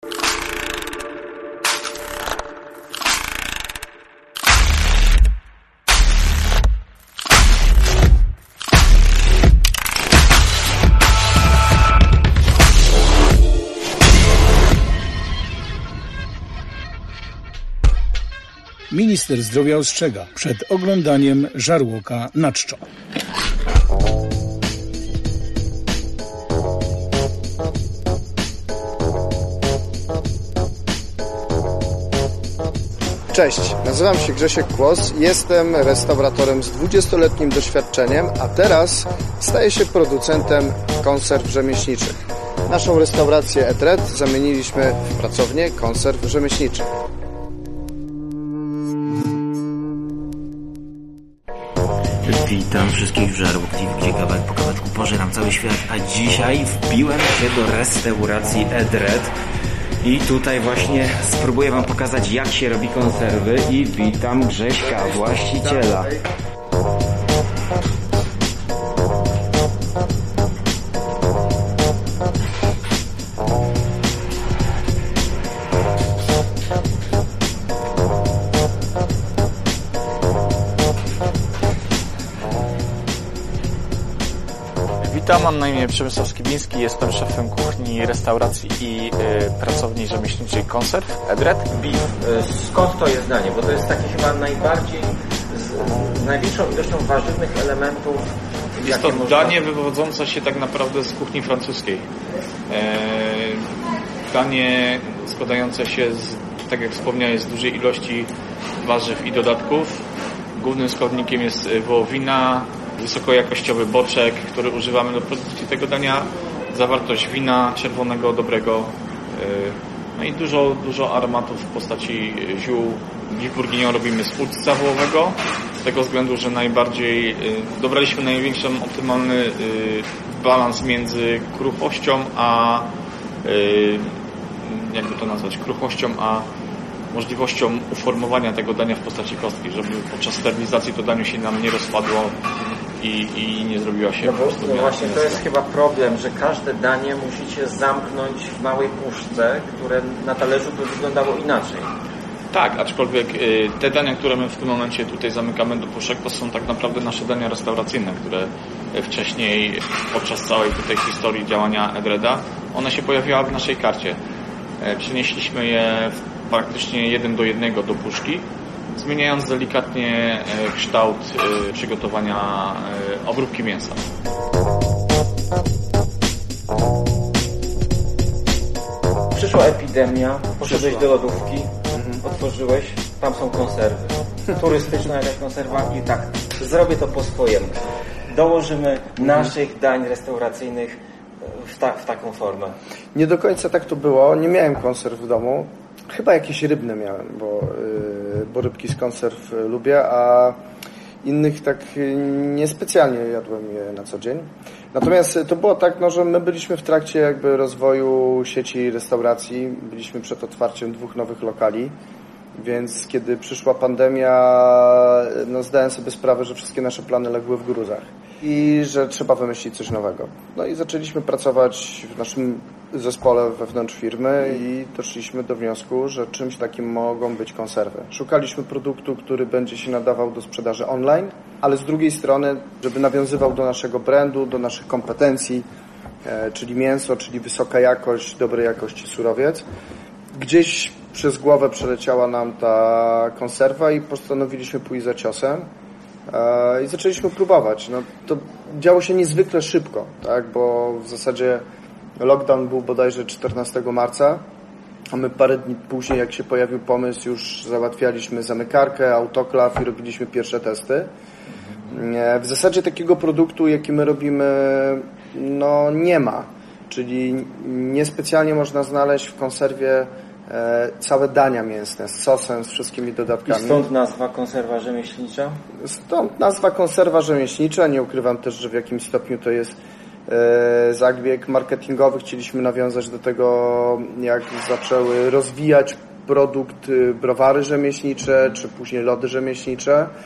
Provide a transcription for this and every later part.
Minister zdrowia ostrzega przed oglądaniem żarłoka na czczo. Cześć, nazywam się Grzesiek Kłos, jestem restauratorem z 20-letnim doświadczeniem, a teraz staję się producentem konserw rzemieślniczych. Naszą restaurację Edred zamieniliśmy w pracownię konserw rzemieślniczych. Witam wszystkich w Żarłok TV, gdzie kawałek po kawałeczku pożeram cały świat, a dzisiaj wbiłem się do restauracji Edred i tutaj właśnie spróbuję wam pokazać, jak się robi konserwy i witam Grześka, właściciela. Witam, mam na imię Przemysław Skibiński, jestem szefem kuchni, restauracji i pracowni rzemieślniczej konserw Edred. Beef, skąd to jest danie? Bo to jest takie chyba najbardziej, z największą ilością warzywnych elementów. Jest to danie wywodzące się tak naprawdę z kuchni francuskiej. Danie składające się z, tak jak wspomniałem, z dużej ilości warzyw i dodatków. Głównym składnikiem jest wołowina, wysokojakościowy boczek, który używamy do produkcji tego dania, zawartość wina czerwonego, dobrego, no i dużo aromatów w postaci ziół. Beef bourguignon robimy z uczca wołowego, z tego względu, że najbardziej dobraliśmy największy optymalny balans między kruchością a jakby to nazwać, kruchością a możliwością uformowania tego dania w postaci kostki, żeby podczas sterylizacji to danie się nam nie rozpadło i nie zrobiła się po prostu. No właśnie to jest chyba problem, że każde danie musicie zamknąć w małej puszce, które na talerzu by wyglądało inaczej. Tak, aczkolwiek te dania, które my w tym momencie tutaj zamykamy do puszek, to są tak naprawdę nasze dania restauracyjne, które wcześniej podczas całej tutaj historii działania Edreda, one się pojawiały w naszej karcie. Przenieśliśmy je praktycznie 1 do 1 do puszki, zmieniając delikatnie kształt przygotowania obróbki mięsa. Przyszła epidemia, poszedłeś do lodówki, otworzyłeś, tam są konserwy. Turystyczna jakaś konserwa i tak, zrobię to po swojemu. Dołożymy naszych dań restauracyjnych w taką formę. Nie do końca tak to było, nie miałem konserw w domu. Chyba jakieś rybne miałem, bo rybki z konserw lubię, a innych tak niespecjalnie jadłem je na co dzień. Natomiast to było tak, że my byliśmy w trakcie jakby rozwoju sieci restauracji, byliśmy przed otwarciem 2 nowych lokali, więc kiedy przyszła pandemia, zdałem sobie sprawę, że wszystkie nasze plany legły w gruzach i że trzeba wymyślić coś nowego. No i zaczęliśmy pracować w naszym zespole wewnątrz firmy i doszliśmy do wniosku, że czymś takim mogą być konserwy. Szukaliśmy produktu, który będzie się nadawał do sprzedaży online, ale z drugiej strony, żeby nawiązywał do naszego brandu, do naszych kompetencji, czyli mięso, czyli wysoka jakość, dobrej jakości surowiec. Gdzieś przez głowę przeleciała nam ta konserwa i postanowiliśmy pójść za ciosem i zaczęliśmy próbować. To działo się niezwykle szybko, tak? Bo w zasadzie lockdown był bodajże 14 marca, a my parę dni później, jak się pojawił pomysł, już załatwialiśmy zamykarkę, autoklaw i robiliśmy pierwsze testy. W zasadzie takiego produktu, jaki my robimy, nie ma. Czyli niespecjalnie można znaleźć w konserwie całe dania mięsne z sosem, z wszystkimi dodatkami. I stąd nazwa konserwa rzemieślnicza? Stąd nazwa konserwa rzemieślnicza. Nie ukrywam też, że w jakimś stopniu to jest zabieg marketingowy. Chcieliśmy nawiązać do tego, jak zaczęły rozwijać produkt browary rzemieślnicze, czy później lody rzemieślnicze.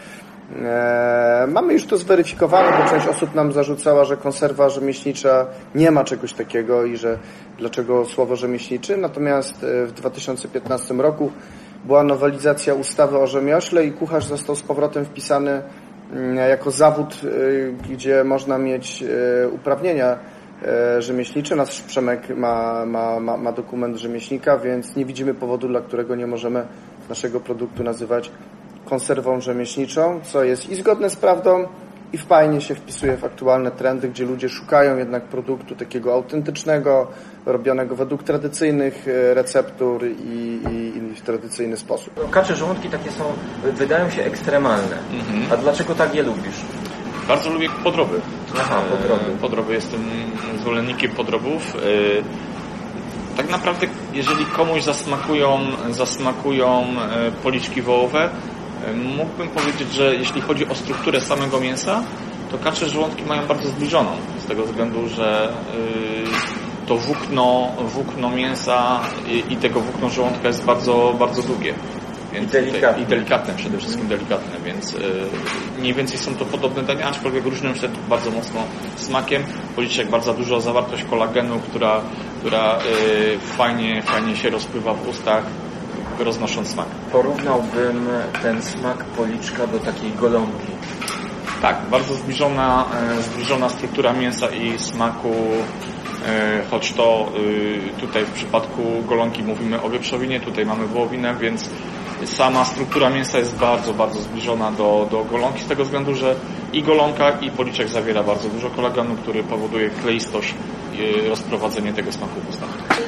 Mamy już to zweryfikowane, bo część osób nam zarzucała, że konserwa rzemieślnicza nie ma czegoś takiego i że dlaczego słowo rzemieślniczy. Natomiast w 2015 roku była nowelizacja ustawy o rzemiośle i kucharz został z powrotem wpisany jako zawód, gdzie można mieć uprawnienia rzemieślnicze. Nasz Przemek ma dokument rzemieślnika, więc nie widzimy powodu, dla którego nie możemy naszego produktu nazywać konserwą rzemieślniczą, co jest i zgodne z prawdą, i fajnie się wpisuje w aktualne trendy, gdzie ludzie szukają jednak produktu takiego autentycznego, robionego według tradycyjnych receptur i w tradycyjny sposób. Kacze żołądki takie są, wydają się ekstremalne. A dlaczego tak je lubisz? Bardzo lubię podroby. Aha, podroby. Podroby, jestem zwolennikiem podrobów. Tak naprawdę, jeżeli komuś zasmakują policzki wołowe, mógłbym powiedzieć, że jeśli chodzi o strukturę samego mięsa, to kacze żołądki mają bardzo zbliżoną, z tego względu, że to włókno mięsa i tego włókno żołądka jest bardzo, bardzo długie. Więc i delikatne, przede wszystkim delikatne, więc mniej więcej są to podobne dania, aczkolwiek różnią się bardzo mocno smakiem. Policzek bardzo dużo zawartość kolagenu, która fajnie się rozpływa w ustach, roznosząc smak. Porównałbym ten smak policzka do takiej golonki. Tak, bardzo zbliżona struktura mięsa i smaku, choć to tutaj w przypadku golonki mówimy o wieprzowinie, tutaj mamy wołowinę, więc sama struktura mięsa jest bardzo, bardzo zbliżona do golonki, z tego względu, że i golonka, i policzek zawiera bardzo dużo kolagenu, który powoduje kleistość i rozprowadzenie tego smaku w ustach.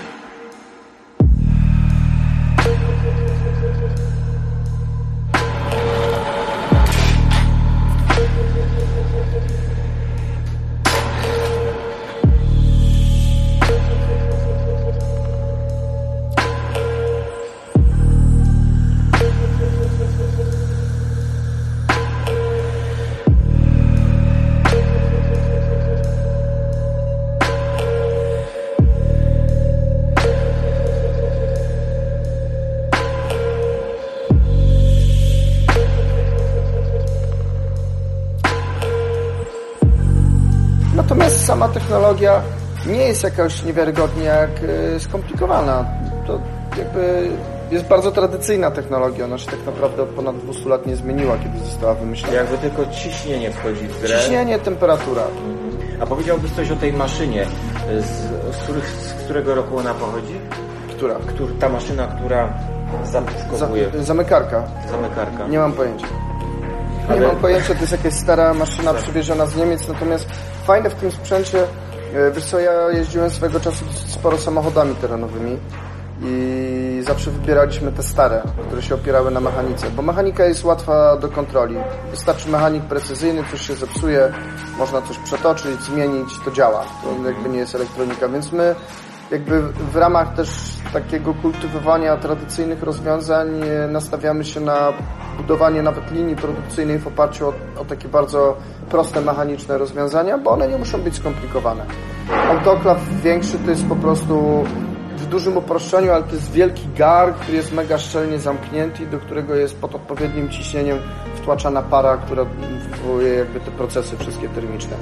Natomiast sama technologia nie jest jakaś niewiarygodnie skomplikowana. To jakby jest bardzo tradycyjna technologia. Ona się tak naprawdę od ponad 200 lat nie zmieniła, kiedy została wymyślona. Jakby tylko ciśnienie wchodzi w grę. Ciśnienie, temperatura. A powiedziałbyś coś o tej maszynie, z którego roku ona pochodzi? Która? Ta maszyna, która zapuszkowuje. Zamykarka. Zamykarka. Nie mam pojęcia. Nie mam pojęcia, to jest jakaś stara maszyna przywieziona z Niemiec, natomiast fajne w tym sprzęcie, wiesz co, ja jeździłem swego czasu sporo samochodami terenowymi i zawsze wybieraliśmy te stare, które się opierały na mechanice, bo mechanika jest łatwa do kontroli. Wystarczy mechanik precyzyjny, coś się zepsuje, można coś przetoczyć, zmienić, to działa. To jakby nie jest elektronika, więc my jakby w ramach też takiego kultywowania tradycyjnych rozwiązań nastawiamy się na budowanie nawet linii produkcyjnej w oparciu o takie bardzo proste mechaniczne rozwiązania, bo one nie muszą być skomplikowane. Autoklaw większy to jest po prostu w dużym uproszczeniu, ale to jest wielki gar, który jest mega szczelnie zamknięty i do którego jest pod odpowiednim ciśnieniem wtłaczana para, która wywołuje jakby te procesy wszystkie termiczne.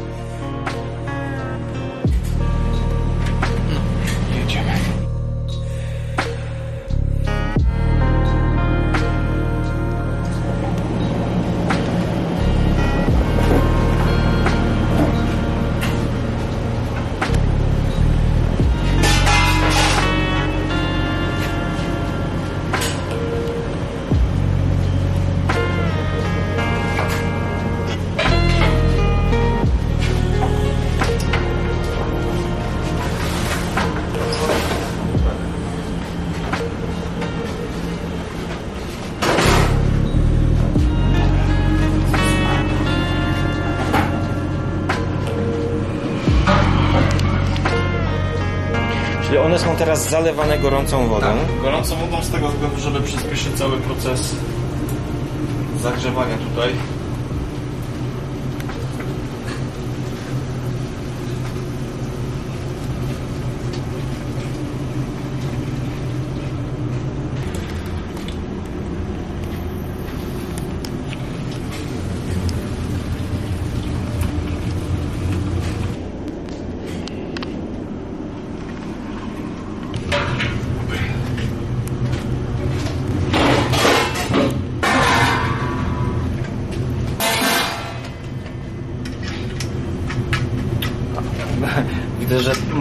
One są teraz zalewane gorącą wodą. Tak, gorącą wodą z tego względu, żeby przyspieszyć cały proces zagrzewania tutaj.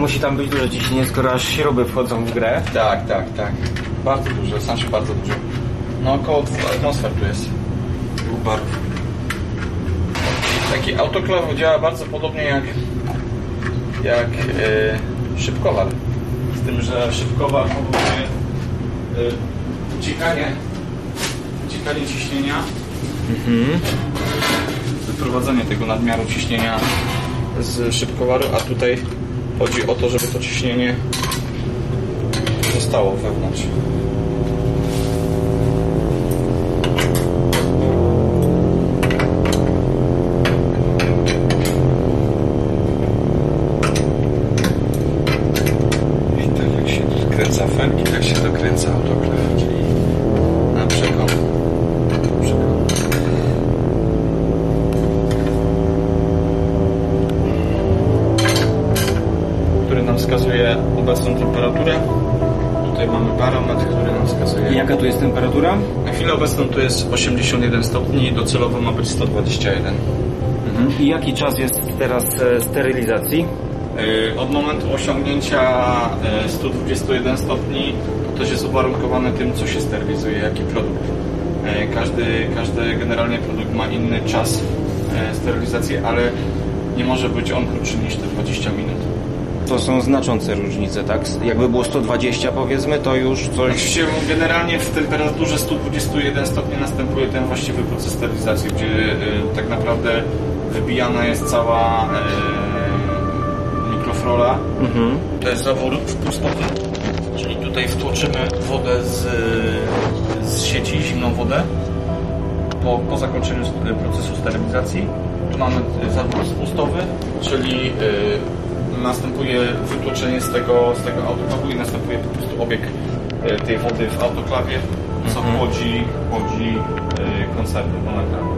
Musi tam być duże ciśnienie, skoro aż śruby wchodzą w grę. Tak. Bardzo duże, znaczy bardzo duże. No około 2 atmosfer tu jest. Dwóch barów. Taki autoklaw działa bardzo podobnie jak szybkowar. Z tym, że szybkowar powoduje uciekanie ciśnienia. Wyprowadzenie tego nadmiaru ciśnienia z szybkowaru, a tutaj chodzi o to, żeby to ciśnienie zostało wewnątrz. I tak jak się dokręca fen, i tak się dokręca autoklaw, czyli na przekąt. Który nam wskazuje obecną temperaturę. Tutaj mamy barometr, który nam wskazuje... Jaka tu jest temperatura? Na chwilę obecną tu jest 81 stopni, docelowo ma być 121. I jaki czas jest teraz sterylizacji? Od momentu osiągnięcia 121 stopni to też jest uwarunkowane tym, co się sterylizuje, jaki produkt. Każdy generalnie produkt ma inny czas sterylizacji, ale nie może być on krótszy niż te 20 minut. To są znaczące różnice, tak? Jakby było 120 powiedzmy, to już coś... Oczywiście generalnie w temperaturze 121 stopni następuje ten właściwy proces sterylizacji, gdzie tak naprawdę wybijana jest cała mikrofrola. To jest zawór wpustowy, czyli tutaj wtłoczymy wodę z sieci, zimną wodę po zakończeniu procesu sterylizacji. Tu mamy zawór spustowy, czyli następuje wytłoczenie z tego autoklawu i następuje po prostu obieg tej wody w autoklawie, co chłodzi konserwy molekularne.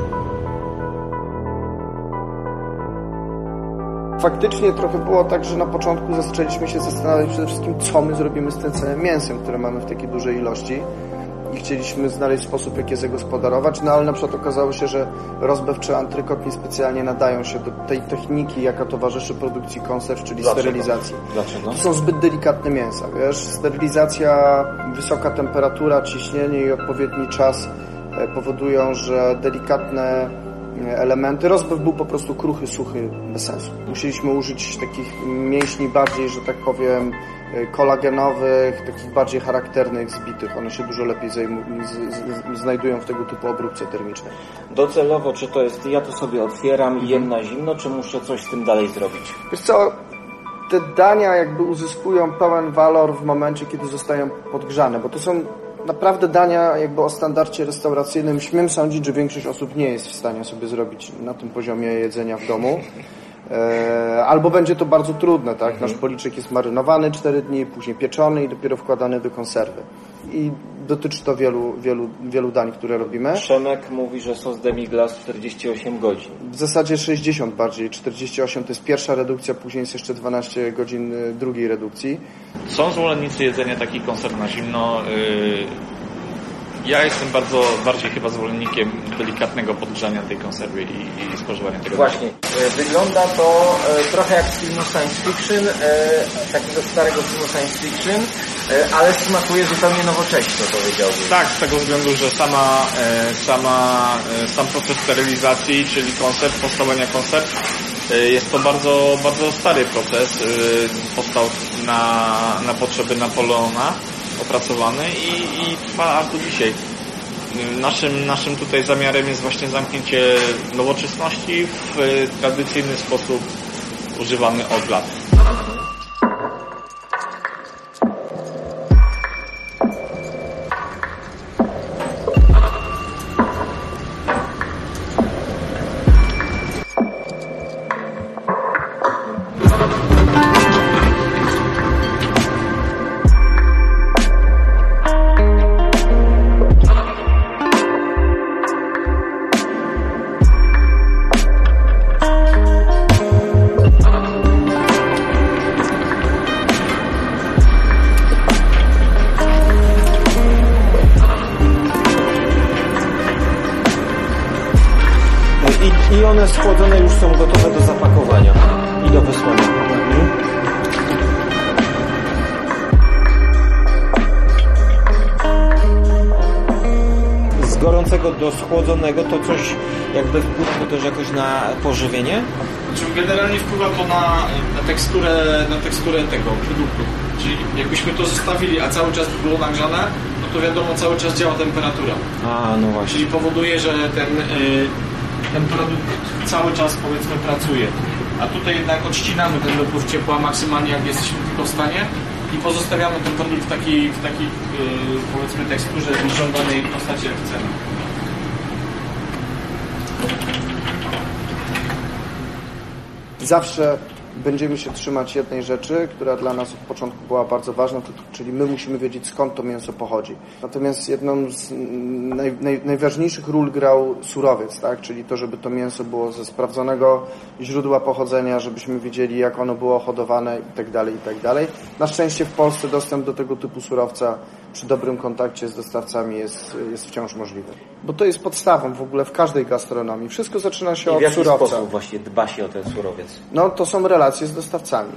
Faktycznie trochę było tak, że na początku zaczęliśmy się zastanawiać przede wszystkim, co my zrobimy z tym całym mięsem, które mamy w takiej dużej ilości. I chcieliśmy znaleźć sposób, jak je zagospodarować, no ale na przykład okazało się, że rozbew czy antrykot niespecjalnie nadają się do tej techniki, jaka towarzyszy produkcji konserw, czyli sterylizacji. Dlaczego? To są zbyt delikatne mięsa, wiesz? Sterylizacja, wysoka temperatura, ciśnienie i odpowiedni czas powodują, że delikatne elementy, rozbew był po prostu kruchy, suchy, bez sensu. Musieliśmy użyć takich mięśni bardziej, że tak powiem, kolagenowych, takich bardziej charakternych, zbitych. One się dużo lepiej znajdują w tego typu obróbce termicznej. Docelowo, czy to jest, ja to sobie otwieram i jem na zimno, czy muszę coś z tym dalej zrobić? Wiesz co, te dania jakby uzyskują pełen walor w momencie, kiedy zostają podgrzane, bo to są naprawdę dania jakby o standardzie restauracyjnym. Śmiem sądzić, że większość osób nie jest w stanie sobie zrobić na tym poziomie jedzenia w domu. Albo będzie to bardzo trudne, tak? Nasz policzek jest marynowany 4 dni, później pieczony i dopiero wkładany do konserwy. I dotyczy to wielu dań, które robimy. Przemek mówi, że sos demi-glace 48 godzin. W zasadzie 60 bardziej. 48 to jest pierwsza redukcja, później jest jeszcze 12 godzin drugiej redukcji. Są zwolennicy jedzenia takich konserw na zimno. Ja jestem bardziej chyba zwolennikiem delikatnego podgrzania tej konserwy i spożywania tego. Właśnie, wygląda to trochę jak z filmu science fiction, takiego starego filmu science fiction, ale smakuje zupełnie nowocześnie, powiedziałbym. Tak, z tego względu, że sam proces sterylizacji, czyli konserw, powstawania konserw, jest to bardzo, bardzo stary proces. Powstał na potrzeby Napoleona, opracowany i trwa aż do dzisiaj. Naszym tutaj zamiarem jest właśnie zamknięcie nowoczesności w tradycyjny sposób używany od lat. I one schłodzone już są gotowe do zapakowania i do wysłania. wchodzącego do schłodzonego, to coś jakby wpływa to też jakoś na pożywienie? Czyli generalnie wpływa to na teksturę tego produktu. Czyli jakbyśmy to zostawili, a cały czas by było nagrzane, no to wiadomo, cały czas działa temperatura. A, no właśnie. Czyli powoduje, że ten produkt cały czas, powiedzmy, pracuje. A tutaj jednak odcinamy ten dopływ ciepła maksymalnie, jak jesteśmy tylko w stanie, i pozostawiamy ten produkt w takiej powiedzmy teksturze żądanej postaci, jak chcemy. Zawsze będziemy się trzymać jednej rzeczy, która dla nas od początku była bardzo ważna, czyli my musimy wiedzieć, skąd to mięso pochodzi. Natomiast jedną z najważniejszych ról grał surowiec, tak? Czyli to, żeby to mięso było ze sprawdzonego źródła pochodzenia, żebyśmy wiedzieli, jak ono było hodowane itd. Na szczęście w Polsce dostęp do tego typu surowca przy dobrym kontakcie z dostawcami jest wciąż możliwy. Bo to jest podstawą w ogóle w każdej gastronomii. Wszystko zaczyna się od surowca. W jaki sposób właśnie dba się o ten surowiec? No to są relacje z dostawcami.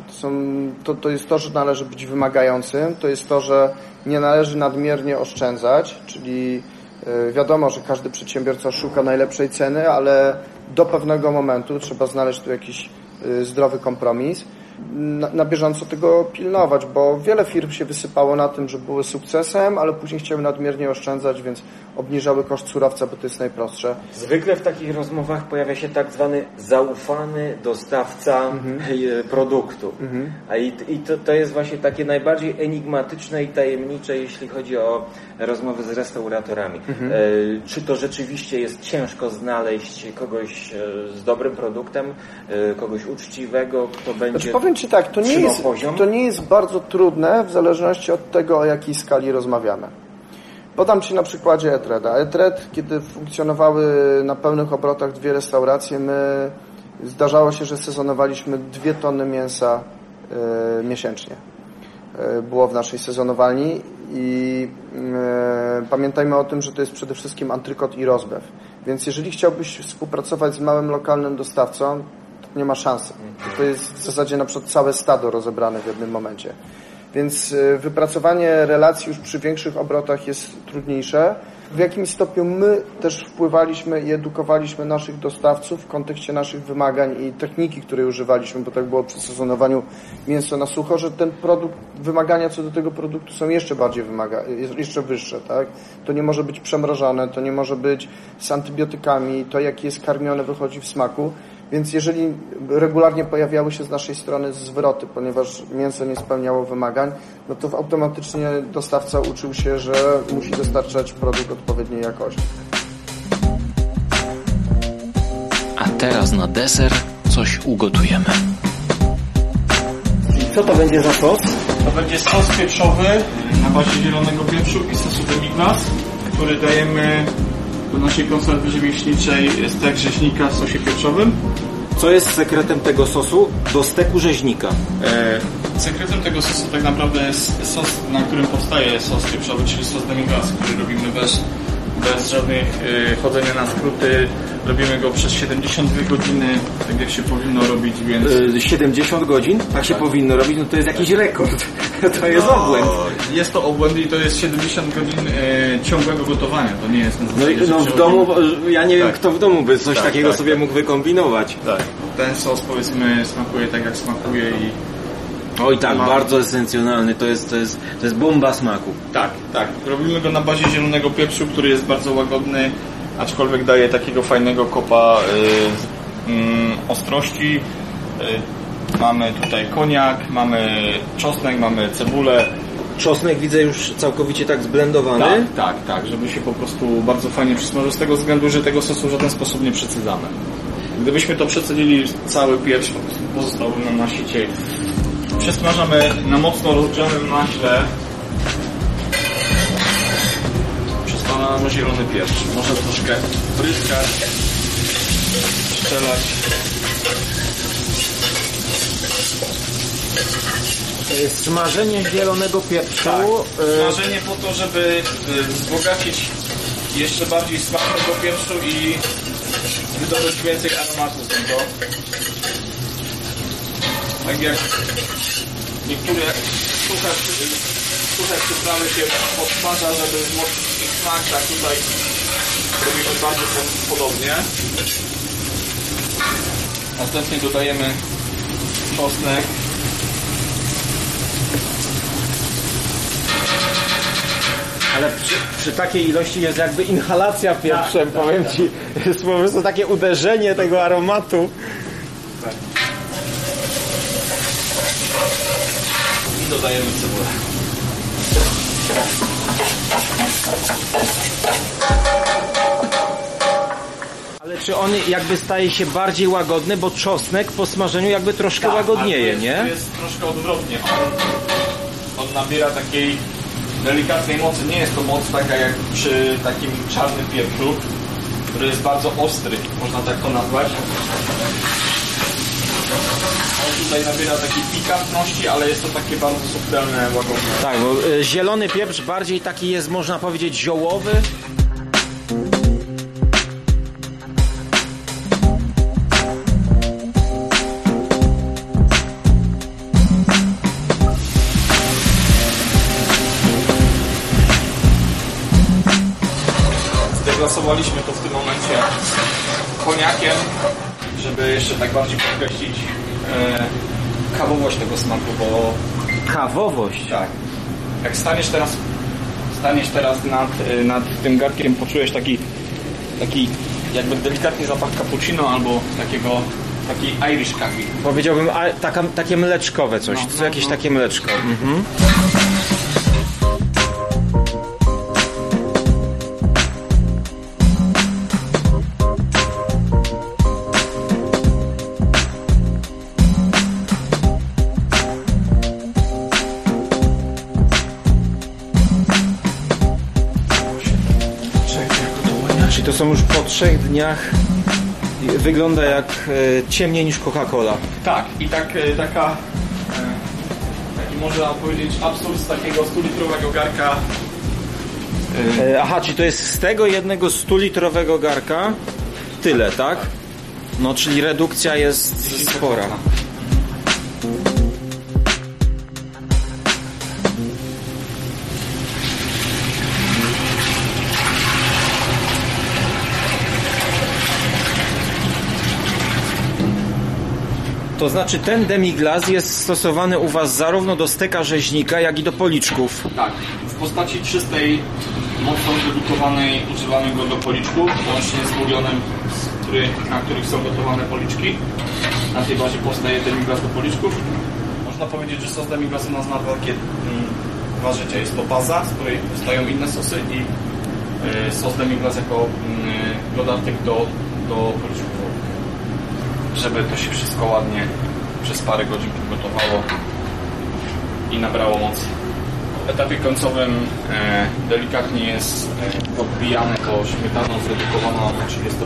To jest to, że należy być wymagającym, to jest to, że nie należy nadmiernie oszczędzać, czyli wiadomo, że każdy przedsiębiorca szuka najlepszej ceny, ale do pewnego momentu trzeba znaleźć tu jakiś zdrowy kompromis. Na bieżąco tego pilnować, bo wiele firm się wysypało na tym, że były sukcesem, ale później chciały nadmiernie oszczędzać, więc obniżały koszt surowca, bo to jest najprostsze. Zwykle w takich rozmowach pojawia się tak zwany zaufany dostawca produktu. I to jest właśnie takie najbardziej enigmatyczne i tajemnicze, jeśli chodzi o rozmowy z restauratorami. Czy to rzeczywiście jest ciężko znaleźć kogoś z dobrym produktem, kogoś uczciwego, kto będzie... Znaczy, powiem Ci tak, to nie jest bardzo trudne w zależności od tego, o jakiej skali rozmawiamy. Podam Ci na przykładzie Etreda. Etred, kiedy funkcjonowały na pełnych obrotach 2 restauracje, zdarzało się, że sezonowaliśmy 2 tony mięsa miesięcznie. Było w naszej sezonowalni i pamiętajmy o tym, że to jest przede wszystkim antrykot i rozbew. Więc jeżeli chciałbyś współpracować z małym, lokalnym dostawcą, to nie ma szansy. To jest w zasadzie na przykład całe stado rozebrane w jednym momencie. Więc wypracowanie relacji już przy większych obrotach jest trudniejsze. W jakimś stopniu my też wpływaliśmy i edukowaliśmy naszych dostawców w kontekście naszych wymagań i techniki, której używaliśmy, bo tak było przy sezonowaniu mięsa na sucho, że ten produkt, wymagania co do tego produktu są jeszcze bardziej jeszcze wyższe, tak? To nie może być przemrożone, to nie może być z antybiotykami, to jak jest karmione wychodzi w smaku. Więc jeżeli regularnie pojawiały się z naszej strony zwroty, ponieważ mięso nie spełniało wymagań, no to automatycznie dostawca uczył się, że musi dostarczać produkt odpowiedniej jakości. A teraz na deser coś ugotujemy. I co to będzie za sos? To będzie sos pieprzowy na bazie zielonego pieprzu i sosu demi-glace, który dajemy do naszej konserwy rzemieślniczej stek rzeźnika w sosie pieprzowym. Co jest sekretem tego sosu do steku rzeźnika? Sekretem tego sosu tak naprawdę jest sos, na którym powstaje sos pieprzowy, czyli sos demi-glace, który robimy bez żadnych chodzenia na skróty. Robimy go przez 72 godziny, tak jak się powinno robić, więc... 70 godzin? Tak się powinno robić? No to jest jakiś rekord. To jest obłęd. Jest to obłęd i to jest 70 godzin ciągłego gotowania. To nie jest... No w domu, ja nie wiem kto w domu by coś takiego sobie mógł wykombinować. Tak. Ten sos, powiedzmy, smakuje tak jak smakuje i... Oj tak, bardzo esencjonalny, to jest bomba smaku. Tak. Robimy go na bazie zielonego pieprzu, który jest bardzo łagodny, aczkolwiek daje takiego fajnego kopa ostrości. Mamy tutaj koniak, mamy czosnek, mamy cebulę. Czosnek widzę już całkowicie tak zblendowany. Tak, żeby się po prostu bardzo fajnie przysmażył, z tego względu, że tego sosu w żaden sposób nie przecedzamy. Gdybyśmy to przecedzili, cały pieprz po prostu pozostałby nam na sicie. Przesmażamy na mocno rozgrzanym maśle. Przesmażamy zielony pieprz. Można troszkę pryskać, strzelać. Smażenie zielonego pieprzu. Tak. Smażenie po to, żeby wzbogacić jeszcze bardziej smak tego pieprzu i wydobyć więcej aromatu z niego. Tak jak niektóre suche przyprawy się podsmaża, żeby wzmocnić ich smak, tak tutaj robimy bardzo podobnie. Następnie dodajemy czosnek. Ale przy takiej ilości jest jakby inhalacja pieprzem, powiem Ci. Jest po prostu takie uderzenie tego aromatu. Tak. I dodajemy cebulę. Ale czy on jakby staje się bardziej łagodny, bo czosnek po smażeniu jakby troszkę łagodnieje, nie? To jest troszkę odwrotnie. On nabiera takiej delikatnej mocy. Nie jest to moc taka jak przy takim czarnym pieprzu, który jest bardzo ostry, można tak to nazwać. On tutaj nabiera takiej pikantności, ale jest to takie bardzo subtelne, łagodne. Tak, bo zielony pieprz bardziej taki jest, można powiedzieć, ziołowy. Zdeglasowaliśmy to w tym momencie koniakiem, żeby jeszcze tak bardziej podkreślić kawowość tego smaku, bo... Kawowość? Tak. Jak staniesz teraz nad tym garnkiem, poczujesz taki jakby delikatny zapach cappuccino albo taki Irish coffee. Powiedziałbym takie mleczkowe coś, jakieś takie mleczko. Mhm. To są już po 3 dniach. Wygląda jak ciemniej niż Coca-Cola. Tak, i taki można powiedzieć absurd z takiego 100-litrowego garka. Aha, czyli to jest z tego jednego 100-litrowego garka tyle, tak? No, czyli redukcja jest spora. To znaczy ten demi-glace jest stosowany u Was zarówno do steka rzeźnika, jak i do policzków. Tak, w postaci czystej, mocno zredukowanej używamy go do policzków, łącznie z bulionem, na których są gotowane policzki. Na tej bazie powstaje demi-glace do policzków. Można powiedzieć, że sos demi-glace nas na takie dwa życia. Jest to baza, z której powstają inne sosy i sos demi-glace jako dodatek do policzków. Żeby to się wszystko ładnie przez parę godzin przygotowało i nabrało mocy. W etapie końcowym delikatnie jest podbijane to śmietaną zredukowaną na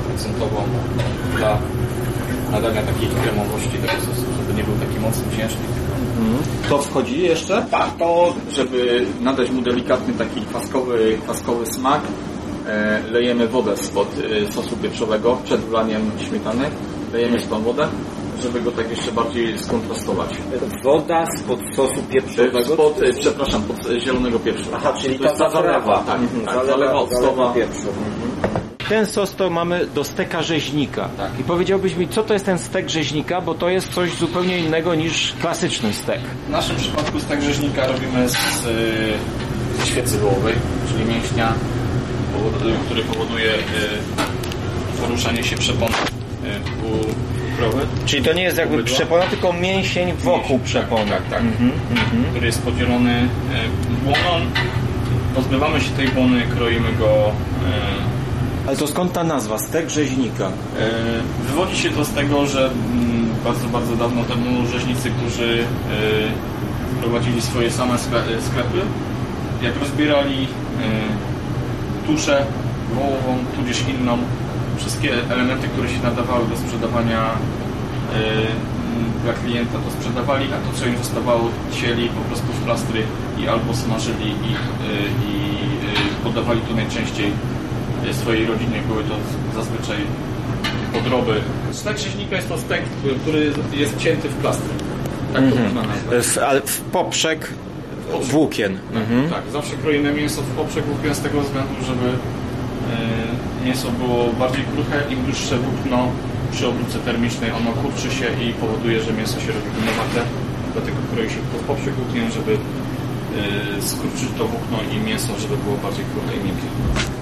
30% dla nadania takiej kremowości tego sosu, żeby nie był taki mocno ciężki. To wchodzi jeszcze? Tak, to żeby nadać mu delikatny taki kwaskowy smak, lejemy wodę spod sosu pieprzowego przed wlaniem śmietany. Lejemy tą wodę, żeby go tak jeszcze bardziej skontrastować. Woda spod sosu pieprzowego? Spod zielonego pieprzu. Aha, czyli to ta zalewa. Tak, zalewa octowa pieprzu. Ten sos to mamy do steka rzeźnika. Tak. I powiedziałbyś mi, co to jest ten stek rzeźnika, bo to jest coś zupełnie innego niż klasyczny stek. W naszym przypadku stek rzeźnika robimy ze świecy wołowej, czyli mięśnia, który powoduje poruszanie się przepon u krowy. Czyli to nie jest jakby przepona, tylko mięsień wokół przepony. Tak. Który jest podzielony błoną. Pozbywamy się tej błony, kroimy go. Ale to skąd ta nazwa? Stek rzeźnika? Wywodzi się to z tego, że bardzo, bardzo dawno temu rzeźnicy, którzy prowadzili swoje same sklepy, jak rozbierali tuszę wołową, tudzież inną, wszystkie elementy, które się nadawały do sprzedawania dla klienta, to sprzedawali, a to, co im zostawało, cieli po prostu w plastry i albo smażyli i podawali to najczęściej swojej rodzinie. Były to zazwyczaj podroby. Stek rzeźnika jest to stek, który jest cięty w plastry. Tak to można nazwać. Ale w poprzek włókien. Tak, zawsze kroimy mięso w poprzek włókien z tego względu, żeby mięso było bardziej kruche, im dłuższe włókno przy obróbce termicznej ono kurczy się i powoduje, że mięso się robi gumowate, dlatego kroi się po przekuchnię, żeby skurczyć to włókno i mięso, żeby było bardziej kruche i miękkie.